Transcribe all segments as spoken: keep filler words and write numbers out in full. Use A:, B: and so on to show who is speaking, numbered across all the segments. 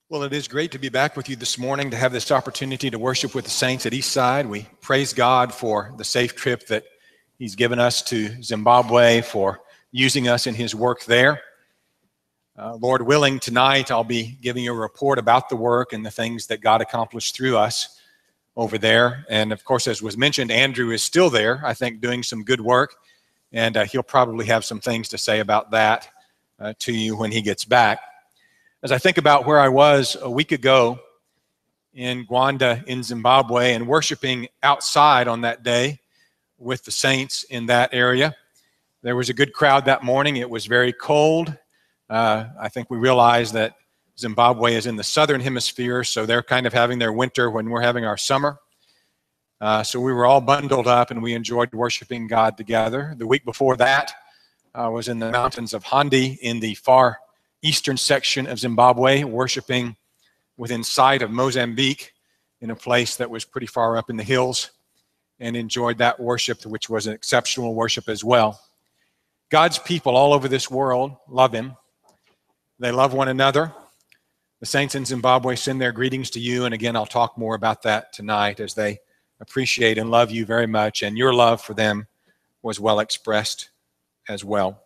A: Well, it is great to be back with you this morning, to have this opportunity to worship with the saints at Eastside. We praise God for the safe trip that He's given us to Zimbabwe, for using us in His work there. Uh, Lord willing, tonight I'll be giving you a report about the work and the things that God accomplished through us over there. And of course, as was mentioned, Andrew is still there, I think, doing some good work. And uh, he'll probably have some things to say about that uh, to you when he gets back. As I think about where I was a week ago in Gwanda in Zimbabwe and worshiping outside on that day with the saints in that area, there was a good crowd that morning. It was very cold. Uh, I think we realized that Zimbabwe is in the southern hemisphere, so they're kind of having their winter when we're having our summer. Uh, so we were all bundled up and we enjoyed worshiping God together. The week before that, I was in the mountains of Handi in the far eastern section of Zimbabwe, worshiping within sight of Mozambique in a place that was pretty far up in the hills, and enjoyed that worship, which was an exceptional worship as well. God's people all over this world love Him. They love one another. The saints in Zimbabwe send their greetings to you, and again, I'll talk more about that tonight, as they appreciate and love you very much, and your love for them was well expressed as well.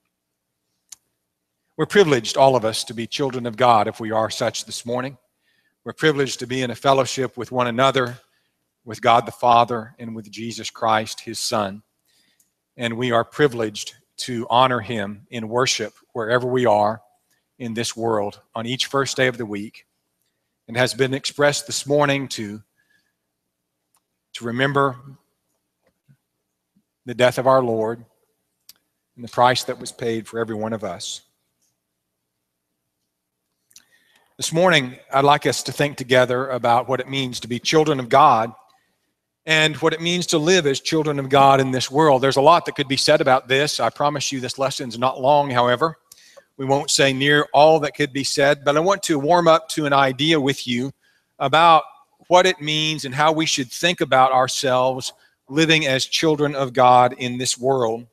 A: We're privileged, all of us, to be children of God, if we are such this morning. We're privileged to be in a fellowship with one another, with God the Father, and with Jesus Christ, His Son. And we are privileged to honor Him in worship wherever we are in this world on each first day of the week. It has been expressed this morning to, to remember the death of our Lord and the price that was paid for every one of us. This morning, I'd like us to think together about what it means to be children of God and what it means to live as children of God in this world. There's a lot that could be said about this. I promise you this lesson's not long, however. We won't say near all that could be said, but I want to warm up to an idea with you about what it means and how we should think about ourselves living as children of God in this world.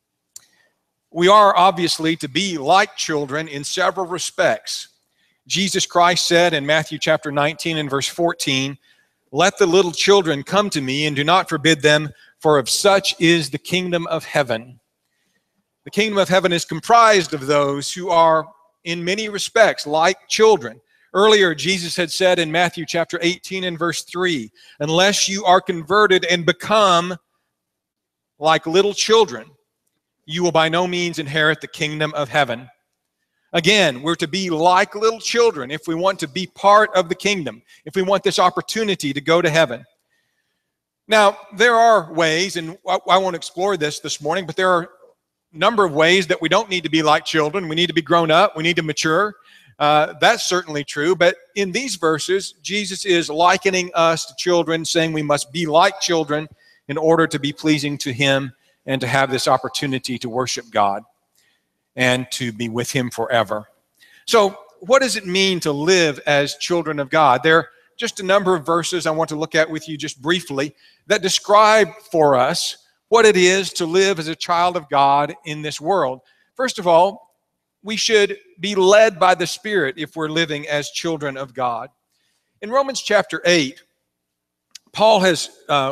A: We are obviously to be like children in several respects. Jesus Christ said in Matthew chapter nineteen and verse fourteen, "Let the little children come to me, and do not forbid them, for of such is the kingdom of heaven." The kingdom of heaven is comprised of those who are in many respects like children. Earlier, Jesus had said in Matthew chapter eighteen and verse three, "Unless you are converted and become like little children, you will by no means inherit the kingdom of heaven." Again, we're to be like little children if we want to be part of the kingdom, if we want this opportunity to go to heaven. Now, there are ways, and I won't explore this this morning, but there are a number of ways that we don't need to be like children. We need to be grown up. We need to mature. Uh, that's certainly true. But in these verses, Jesus is likening us to children, saying we must be like children in order to be pleasing to Him and to have this opportunity to worship God and to be with Him forever. So what does it mean to live as children of God? There are just a number of verses I want to look at with you just briefly that describe for us what it is to live as a child of God in this world. First of all, we should be led by the Spirit if we're living as children of God. In Romans chapter eight, Paul has uh,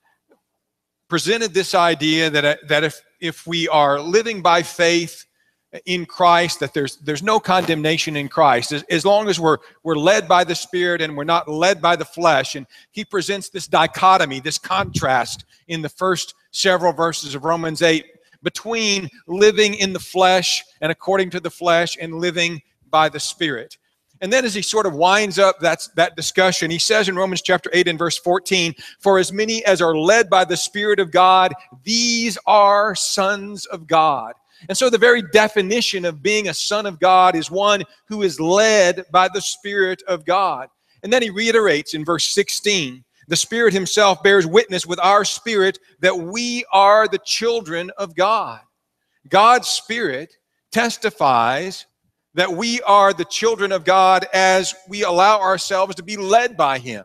A: presented this idea that, that if, if we are living by faith in Christ, that there's there's no condemnation in Christ, as, as long as we're we're led by the Spirit and we're not led by the flesh. And he presents this dichotomy, this contrast in the first several verses of Romans eight between living in the flesh and according to the flesh and living by the Spirit. And then as he sort of winds up that, that discussion, he says in Romans chapter eight and verse fourteen, "For as many as are led by the Spirit of God, these are sons of God." And so the very definition of being a son of God is one who is led by the Spirit of God. And then he reiterates in verse sixteen, "The Spirit Himself bears witness with our spirit that we are the children of God." God's Spirit testifies that we are the children of God as we allow ourselves to be led by Him.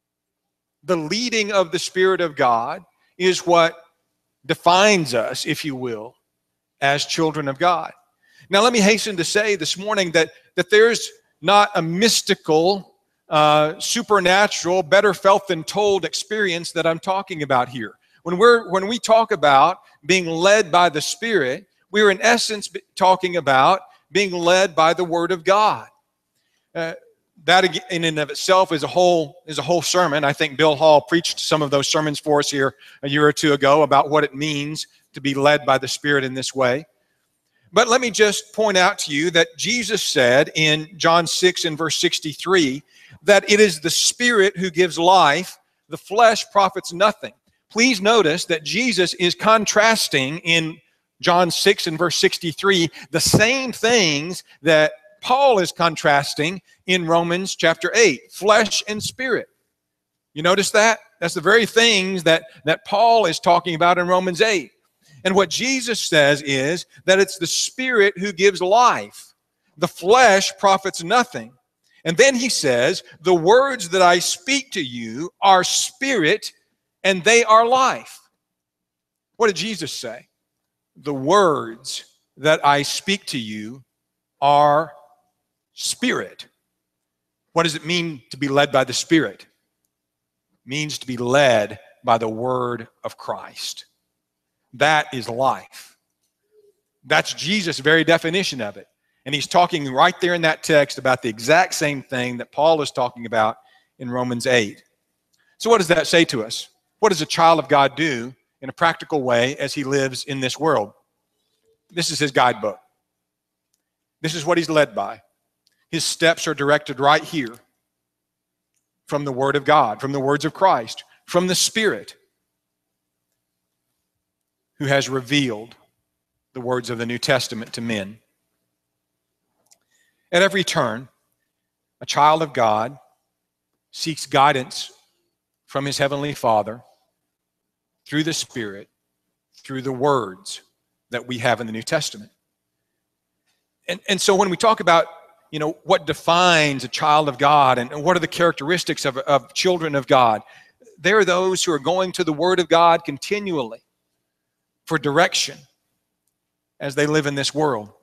A: The leading of the Spirit of God is what defines us, if you will, as children of God. Now, let me hasten to say this morning that, that there's not a mystical, uh, supernatural, better felt than told experience that I'm talking about here. When we're when we talk about being led by the Spirit, we're in essence talking about being led by the Word of God. Uh, that in and of itself is a whole is a whole sermon. I think Bill Hall preached some of those sermons for us here a year or two ago about what it means to be led by the Spirit in this way. But let me just point out to you that Jesus said in John six and verse sixty-three that it is the Spirit who gives life, the flesh profits nothing. Please notice that Jesus is contrasting in John six and verse sixty-three the same things that Paul is contrasting in Romans chapter eight, flesh and spirit. You notice that? That's the very things that, that Paul is talking about in Romans eight. And what Jesus says is that it's the Spirit who gives life. The flesh profits nothing. And then he says, the words that I speak to you are spirit and they are life. What did Jesus say? The words that I speak to you are spirit. What does it mean to be led by the Spirit? It means to be led by the Word of Christ. That is life. That's Jesus' very definition of it. And he's talking right there in that text about the exact same thing that Paul is talking about in Romans eight. So what does that say to us? What does a child of God do in a practical way as he lives in this world? This is his guidebook. This is what he's led by. His steps are directed right here from the Word of God, from the words of Christ, from the Spirit who has revealed the words of the New Testament to men. At every turn, a child of God seeks guidance from his Heavenly Father through the Spirit, through the words that we have in the New Testament. And, and so when we talk about, you know, what defines a child of God and, and what are the characteristics of, of children of God, there are those who are going to the Word of God continually for direction as they live in this world.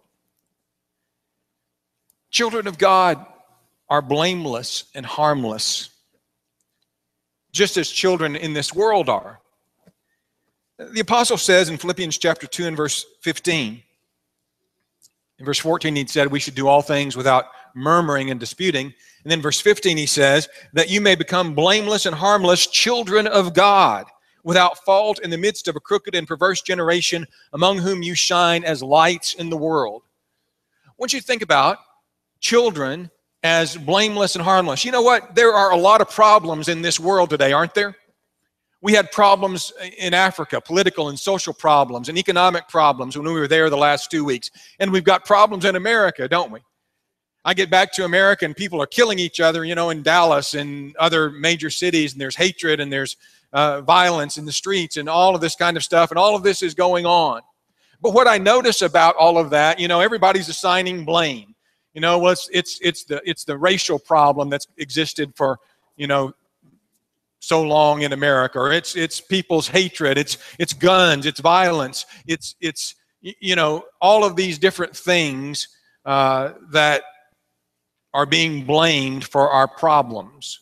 A: Children of God are blameless and harmless, just as children in this world are. The apostle says in Philippians chapter two and verse fifteen, in verse fourteen he said we should do all things without murmuring and disputing. And then verse fifteen he says that you may become blameless and harmless children of God, without fault in the midst of a crooked and perverse generation, among whom you shine as lights in the world. I want you to think about children as blameless and harmless. You know what? There are a lot of problems in this world today, aren't there? We had problems in Africa, political and social problems and economic problems when we were there the last two weeks. And we've got problems in America, don't we? I get back to America and people are killing each other, you know, in Dallas and other major cities, and there's hatred and there's uh, violence in the streets and all of this kind of stuff, and all of this is going on. But what I notice about all of that, you know, everybody's assigning blame. You know, well, it's, it's, it's, the, it's the racial problem that's existed for, you know, so long in America, or it's it's people's hatred, it's it's guns, it's violence, it's it's you know all of these different things uh, that are being blamed for our problems.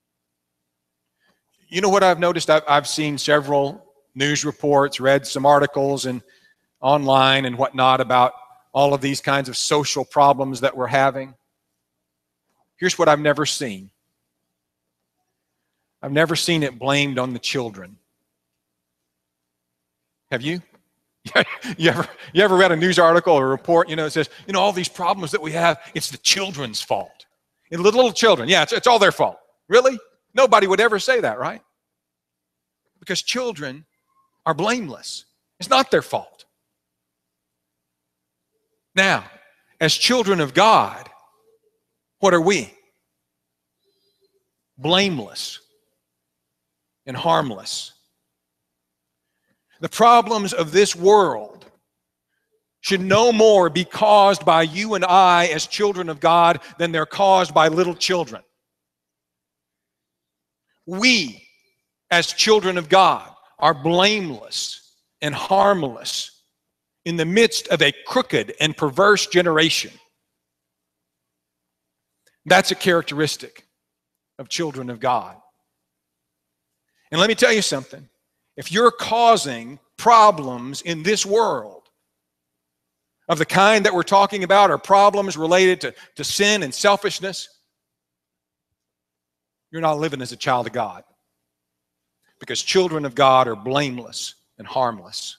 A: You know what I've noticed? I've, I've seen several news reports, read some articles and online and whatnot about all of these kinds of social problems that we're having. Here's what I've never seen. I've never seen it blamed on the children. Have you? you ever you ever read a news article or a report, you know, it says, you know, all these problems that we have, it's the children's fault. And little, little children, yeah, it's, it's all their fault. Really? Nobody would ever say that, right? Because children are blameless. It's not their fault. Now, as children of God, what are we? Blameless and harmless. The problems of this world should no more be caused by you and I as children of God than they're caused by little children. We, as children of God, are blameless and harmless in the midst of a crooked and perverse generation. That's a characteristic of children of God. And let me tell you something. If you're causing problems in this world of the kind that we're talking about, or problems related to, to sin and selfishness, you're not living as a child of God. Because children of God are blameless and harmless.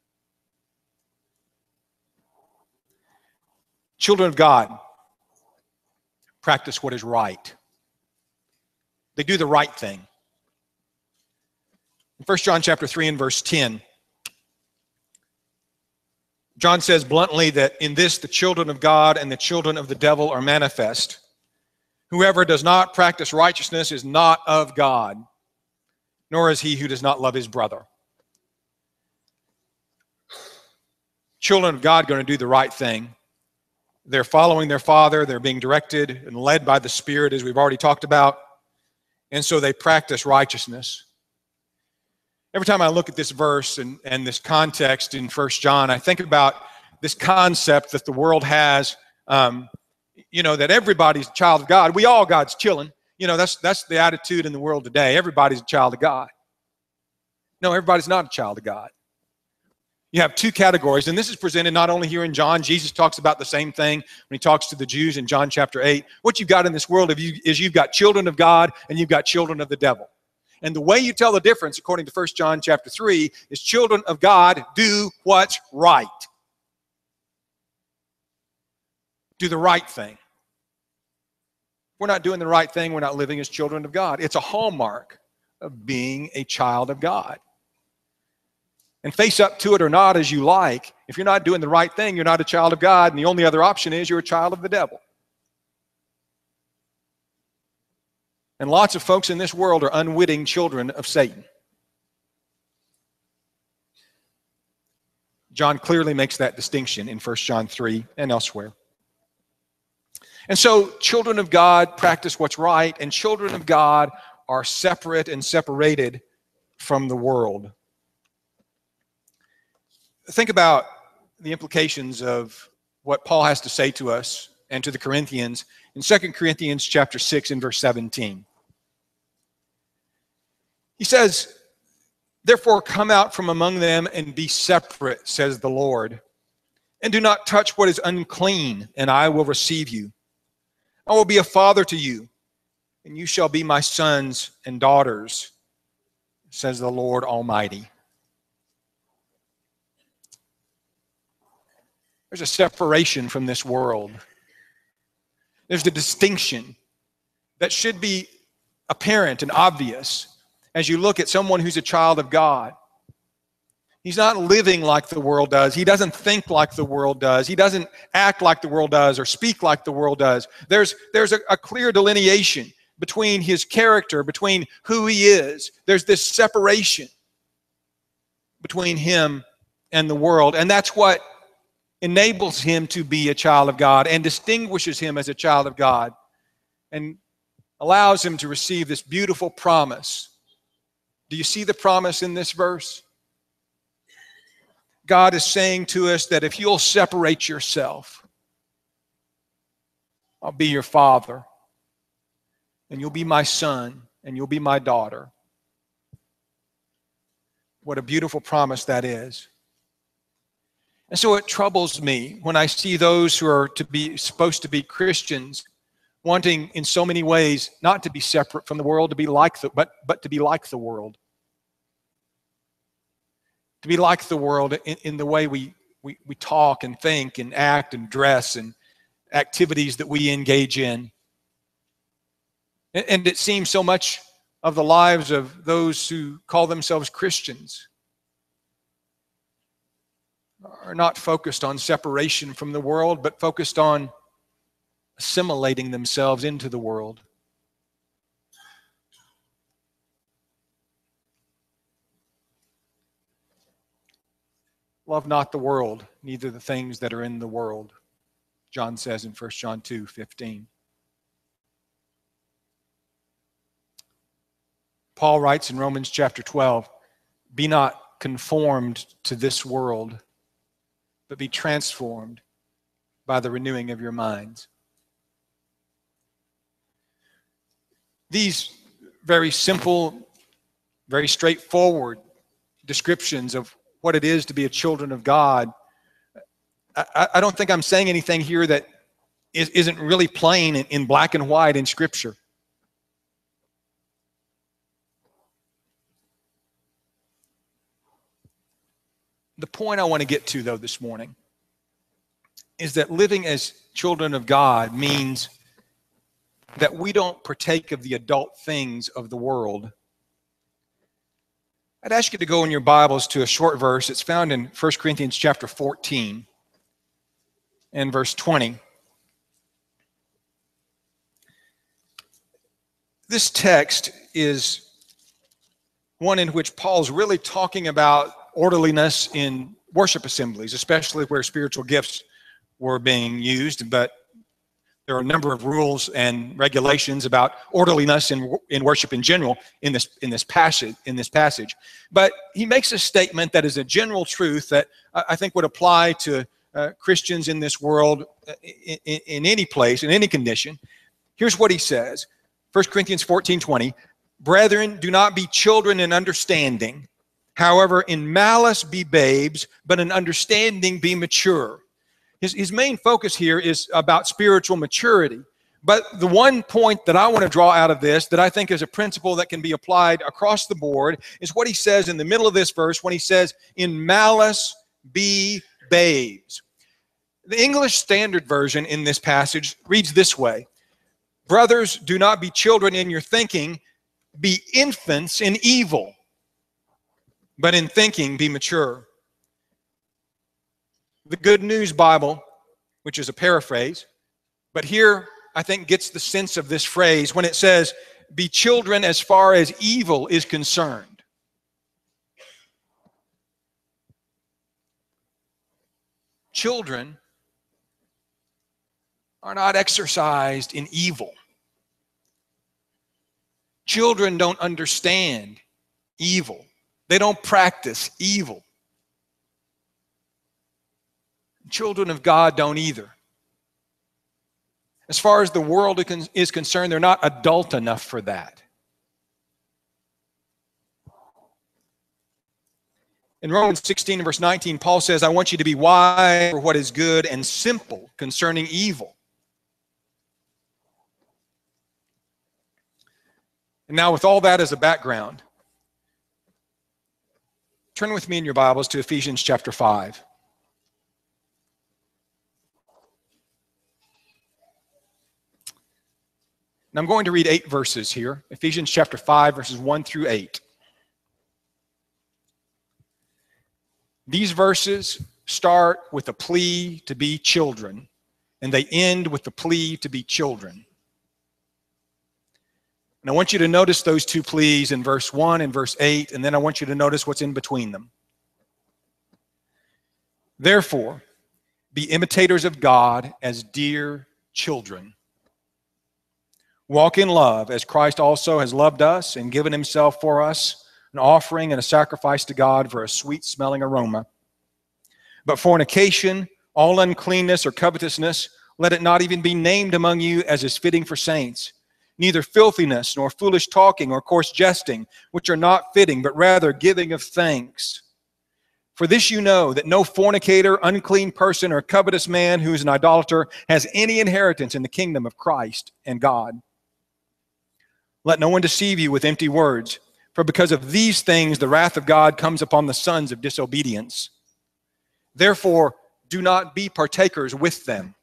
A: Children of God practice what is right. They do the right thing. In First John chapter three and verse ten, John says bluntly that in this the children of God and the children of the devil are manifest. Whoever does not practice righteousness is not of God, nor is he who does not love his brother. Children of God are going to do the right thing. They're following their Father. They're being directed and led by the Spirit, as we've already talked about. And so they practice righteousness. Every time I look at this verse and, and this context in First John, I think about this concept that the world has, um, you know, that everybody's a child of God. We all God's children. You know, that's, that's the attitude in the world today. Everybody's a child of God. No, everybody's not a child of God. You have two categories, and this is presented not only here in John. Jesus talks about the same thing when he talks to the Jews in John chapter eight. What you've got in this world is you've got children of God and you've got children of the devil. And the way you tell the difference, according to First John chapter three, is children of God do what's right. Do the right thing. If we're not doing the right thing, we're not living as children of God. It's a hallmark of being a child of God. And face up to it or not as you like, if you're not doing the right thing, you're not a child of God, and the only other option is you're a child of the devil. And lots of folks in this world are unwitting children of Satan. John clearly makes that distinction in First John three and elsewhere. And so children of God practice what's right, and children of God are separate and separated from the world. Think about the implications of what Paul has to say to us and to the Corinthians in Second Corinthians chapter six and verse seventeen. He says, "Therefore come out from among them and be separate, says the Lord, and do not touch what is unclean, and I will receive you. I will be a father to you, and you shall be my sons and daughters, says the Lord Almighty." There's a separation from this world. There's the distinction that should be apparent and obvious as you look at someone who's a child of God. He's not living like the world does. He doesn't think like the world does. He doesn't act like the world does or speak like the world does. There's, there's a, a clear delineation between his character, between who he is. There's this separation between him and the world. And that's what enables him to be a child of God and distinguishes him as a child of God and allows him to receive this beautiful promise. Do you see the promise in this verse? God is saying to us that if you'll separate yourself, I'll be your father, and you'll be my son, and you'll be my daughter. What a beautiful promise that is. And so it troubles me when I see those who are to be supposed to be Christians wanting in so many ways not to be separate from the world, to be like the, but, but to be like the world. To be like the world in, in the way we, we, we talk and think and act and dress and activities that we engage in. And, and it seems so much of the lives of those who call themselves Christians are not focused on separation from the world, but focused on assimilating themselves into the world. Love not the world, neither the things that are in the world, John says in First John two fifteen. Paul writes in Romans chapter twelve, "Be not conformed to this world, but be transformed by the renewing of your minds." These very simple, very straightforward descriptions of what it is to be a children of God, I, I don't think I'm saying anything here that is, isn't really plain in, in black and white in Scripture. The point I want to get to, though, this morning is that living as children of God means that we don't partake of the adult things of the world. I'd ask you to go in your Bibles to a short verse. It's found in First Corinthians chapter fourteen and verse twenty. This text is one in which Paul's really talking about orderliness in worship assemblies, especially where spiritual gifts were being used, but there are a number of rules and regulations about orderliness in, in worship in general in this, in this passage, in this passage. But he makes a statement that is a general truth that I think would apply to uh, Christians in this world, in, in, in any place, in any condition. Here's what he says, First Corinthians fourteen twenty, "Brethren, do not be children in understanding. However, in malice be babes, but in understanding be mature." His, his main focus here is about spiritual maturity. But the one point that I want to draw out of this that I think is a principle that can be applied across the board is what he says in the middle of this verse when he says, "In malice be babes." The English Standard Version in this passage reads this way, "Brothers, do not be children in your thinking, be infants in evil, but in thinking be mature." The Good News Bible, which is a paraphrase, but here I think gets the sense of this phrase when it says, "Be children as far as evil is concerned." Children are not exercised in evil. Children don't understand evil. They don't practice evil. Children of God don't either. As far as the world is concerned, they're not adult enough for that. In Romans sixteen and verse nineteen, Paul says, "I want you to be wise for what is good and simple concerning evil." And now with all that as a background, turn with me in your Bibles to Ephesians chapter five. And I'm going to read eight verses here, Ephesians chapter five, verses one through eight. These verses start with a plea to be children, and they end with the plea to be children. And I want you to notice those two pleas in verse one and verse eight, and then I want you to notice what's in between them. "Therefore, be imitators of God as dear children. Walk in love, as Christ also has loved us and given himself for us, an offering and a sacrifice to God for a sweet-smelling aroma. But fornication, all uncleanness or covetousness, let it not even be named among you as is fitting for saints. Neither filthiness, nor foolish talking, or coarse jesting, which are not fitting, but rather giving of thanks. For this you know, that no fornicator, unclean person, or covetous man who is an idolater has any inheritance in the kingdom of Christ and God. Let no one deceive you with empty words, for because of these things the wrath of God comes upon the sons of disobedience. Therefore, do not be partakers with them.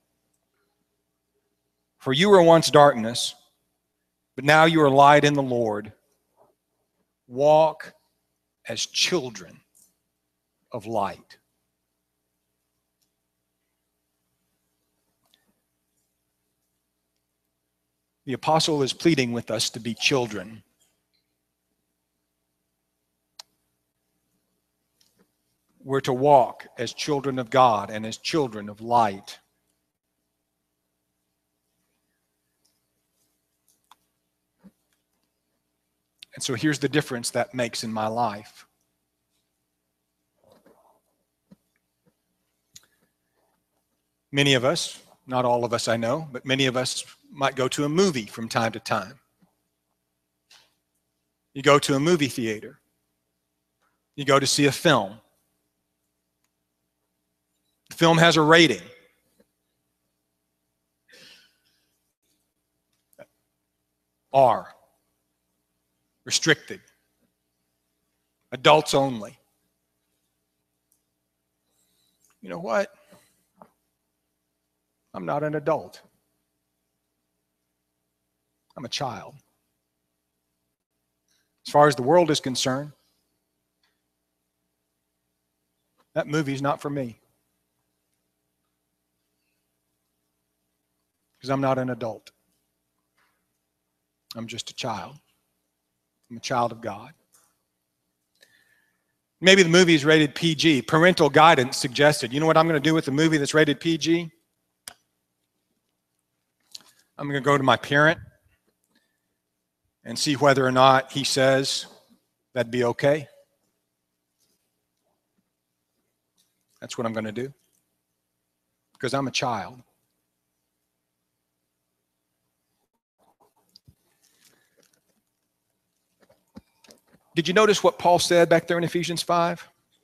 A: For you were once darkness, but now you are light in the Lord. Walk as children of light." The apostle is pleading with us to be children. We're to walk as children of God and as children of light. And so here's the difference that makes in my life. Many of us, not all of us I know, but many of us might go to a movie from time to time. You go to a movie theater. You go to see a film. The film has a rating. R. Restricted. Adults only. You know what? I'm not an adult. I'm a child. As far as the world is concerned, that movie's not for me. Because I'm not an adult. I'm just a child. I'm a child of God. Maybe the movie is rated P G. Parental guidance suggested. You know what I'm going to do with the movie that's rated P G? I'm going to go to my parent and see whether or not he says that'd be okay. That's what I'm going to do. Because I'm a child. Did you notice what Paul said back there in Ephesians five?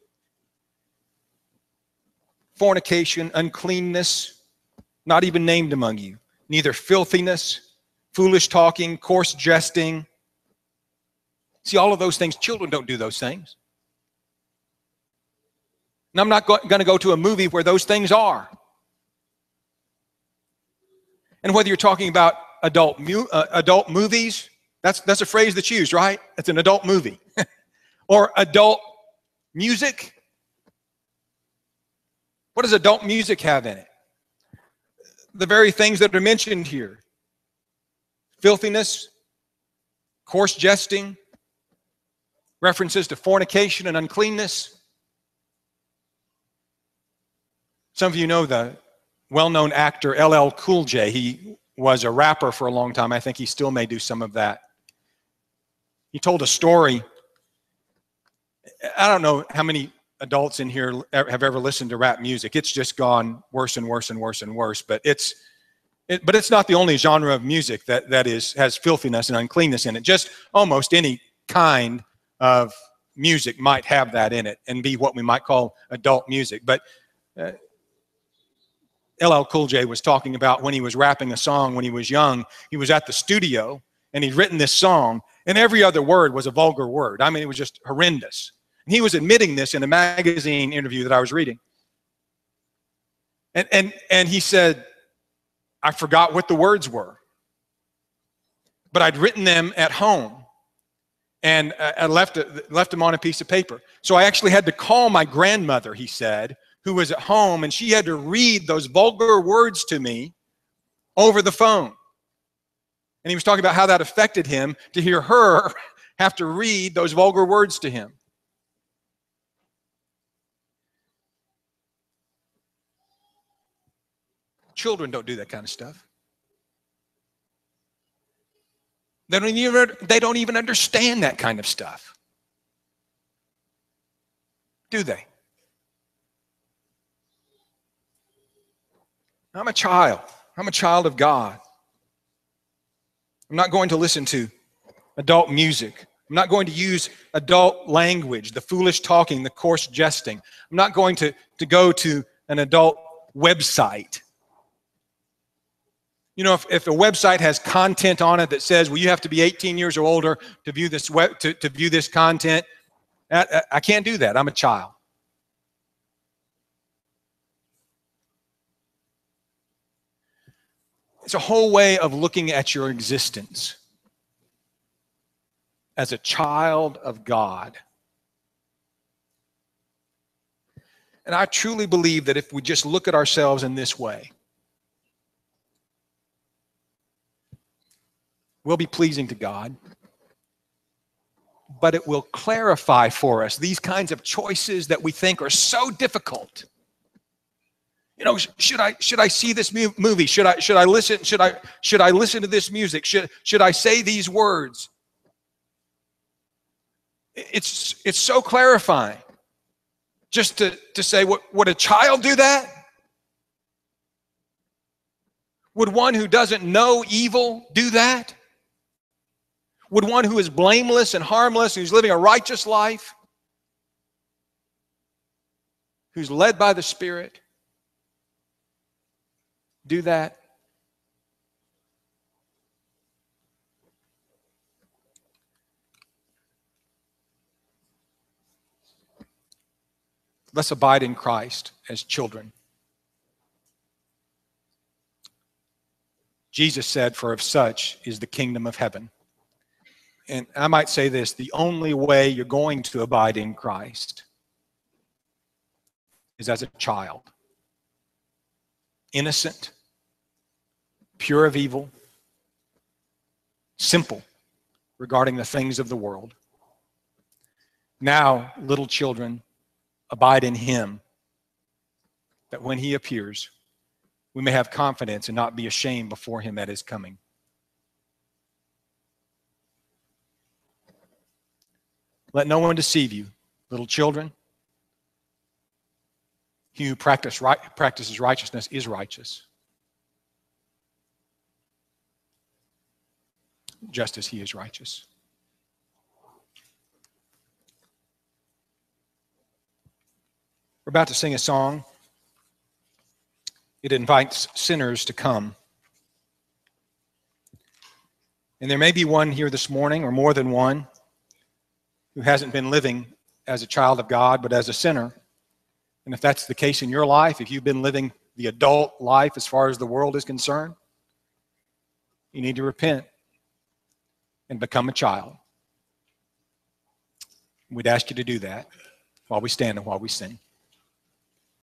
A: Fornication, uncleanness, not even named among you. Neither filthiness, foolish talking, coarse jesting. See, all of those things, children don't do those things. And I'm not go- going to go to a movie where those things are. And whether you're talking about adult mu- uh, adult movies, that's, that's a phrase that's used, right? It's an adult movie. Or adult music. What does adult music have in it? The very things that are mentioned here. Filthiness, coarse jesting, references to fornication and uncleanness. Some of you know the well-known actor L L Cool J. He was a rapper for a long time. I think he still may do some of that. He told a story. I don't know how many adults in here have ever listened to rap music. It's just gone worse and worse and worse and worse. But it's, it, but it's not the only genre of music that, that is, has filthiness and uncleanness in it. Just almost any kind of music might have that in it and be what we might call adult music. But uh, L L Cool J was talking about when he was rapping a song when he was young. He was at the studio and he'd written this song, and every other word was a vulgar word. I mean, it was just horrendous. And he was admitting this in a magazine interview that I was reading. And, and, and he said, I forgot what the words were. But I'd written them at home. And I left, it, left them on a piece of paper. So I actually had to call my grandmother, he said, who was at home, and she had to read those vulgar words to me over the phone. And he was talking about how that affected him to hear her have to read those vulgar words to him. Children don't do that kind of stuff. They don't even, they don't even understand that kind of stuff. Do they? I'm a child. I'm a child of God. I'm not going to listen to adult music. I'm not going to use adult language, the foolish talking, the coarse jesting. I'm not going to, to go to an adult website. You know, if, if a website has content on it that says, well, you have to be eighteen years or older to view this web, to, to view this content, I, I can't do that. I'm a child. It's a whole way of looking at your existence as a child of God. And I truly believe that if we just look at ourselves in this way, we'll be pleasing to God, but it will clarify for us these kinds of choices that we think are so difficult. You know, should I should I see this movie? Should I should I listen? Should I should I listen to this music? Should should I say these words? It's it's so clarifying. Just to, to say, what, would a child do that? Would one who doesn't know evil do that? Would one who is blameless and harmless, who's living a righteous life, who's led by the Spirit, do that? Let's abide in Christ as children. Jesus said, "For of such is the kingdom of heaven." And I might say this, the only way you're going to abide in Christ is as a child. Innocent, pure of evil, simple regarding the things of the world. Now, little children, abide in Him, that when He appears, we may have confidence and not be ashamed before Him at His coming. Let no one deceive you, little children. He who practice right, practices righteousness is righteous, just as He is righteous. We're about to sing a song. It invites sinners to come. And there may be one here this morning, or more than one, who hasn't been living as a child of God, but as a sinner. And if that's the case in your life, if you've been living the adult life as far as the world is concerned, you need to repent and become a child. We'd ask you to do that while we stand and while we sing.